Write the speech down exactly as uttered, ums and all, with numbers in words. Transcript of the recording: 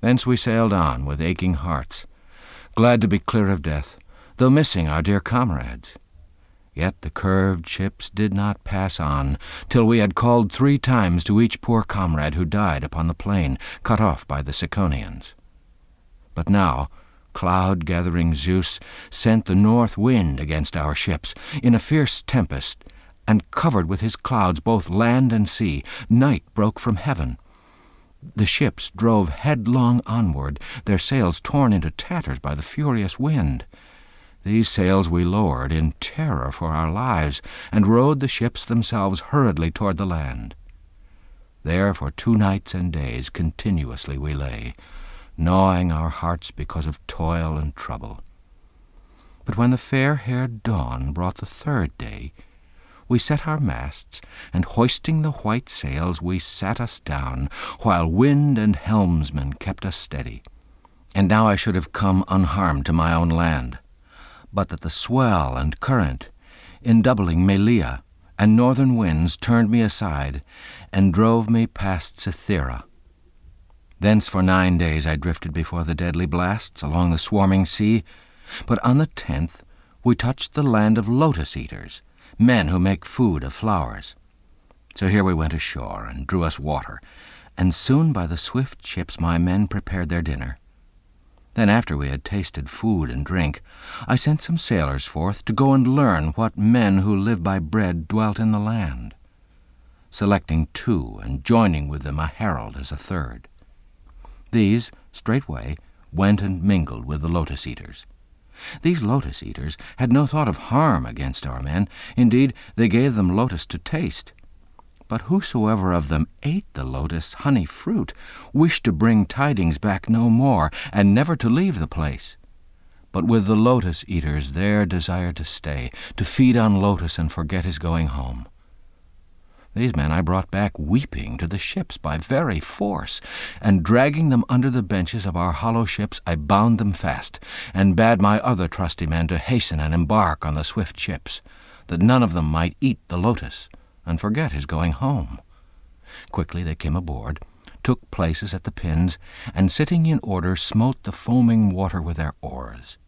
Thence we sailed on with aching hearts, glad to be clear of death, though missing our dear comrades. Yet the curved ships did not pass on, till we had called three times to each poor comrade who died upon the plain, cut off by the Ciconians. But now cloud-gathering Zeus sent the north wind against our ships in a fierce tempest, and covered with his clouds both land and sea. Night broke from heaven. The ships drove headlong onward, their sails torn into tatters by the furious wind. These sails we lowered in terror for our lives, and rowed the ships themselves hurriedly toward the land. There for two nights and days continuously we lay, gnawing our hearts because of toil and trouble. But when the fair-haired dawn brought the third day, we set our masts, and hoisting the white sails, we sat us down, while wind and helmsman kept us steady. And now I should have come unharmed to my own land, but that the swell and current, in doubling Malea, and northern winds turned me aside, and drove me past Cythera. Thence for nine days I drifted before the deadly blasts along the swarming sea, but on the tenth we touched the land of lotus-eaters, men who make food of flowers. So here we went ashore, and drew us water, and soon by the swift ships my men prepared their dinner. Then after we had tasted food and drink, I sent some sailors forth to go and learn what men who live by bread dwelt in the land, selecting two, and joining with them a herald as a third. These, straightway, went and mingled with the lotus-eaters. These lotus-eaters had no thought of harm against our men. Indeed, they gave them lotus to taste. But whosoever of them ate the lotus honey fruit wished to bring tidings back no more, and never to leave the place. But with the lotus-eaters there desired to stay, to feed on lotus and forget his going home. These men I brought back weeping to the ships by very force, and dragging them under the benches of our hollow ships, I bound them fast, and bade my other trusty men to hasten and embark on the swift ships, that none of them might eat the lotus and forget his going home. Quickly they came aboard, took places at the pins, and sitting in order smote the foaming water with their oars.